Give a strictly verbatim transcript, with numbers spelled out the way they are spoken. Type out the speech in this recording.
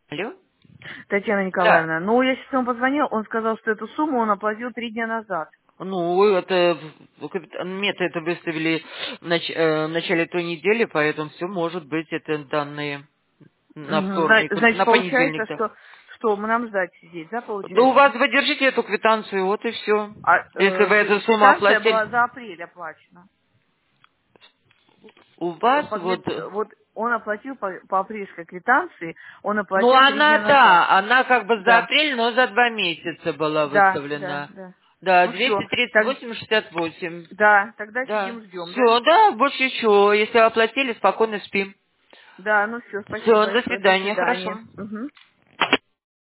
Алло? Татьяна Да. Николаевна, ну, я сейчас ему позвонил, он сказал, что эту сумму он оплатил три дня назад. Ну, это в- капит- мета это выставили в, нач- э, в начале той недели, поэтому все может быть, это данные на Мгм. Зна- вторник, Значит, на понедельник, получается, да. что, что мы нам ждать здесь, да, Да у вас получается? вы держите эту квитанцию, вот и все. А Если э, вы кви- эту сумму квитанция оплатили, была за апрель оплачена. у По- вас по квит- вот... э, Вот он оплатил по, по апрельской квитанции, он Ну, оплатил три она, дня назад. да, она как бы за Да, апрель, но за два месяца была да, да, выставлена. да. Да, Ну все, двести тридцать так, восемь шестьдесят восемь. да, тогда Да. сидим, ждем, да? Все, да, больше ничего. Если оплатили, спокойно спим. Да, ну все, спасибо Все, до большое, до свидания, свидания. хорошо. Мгм.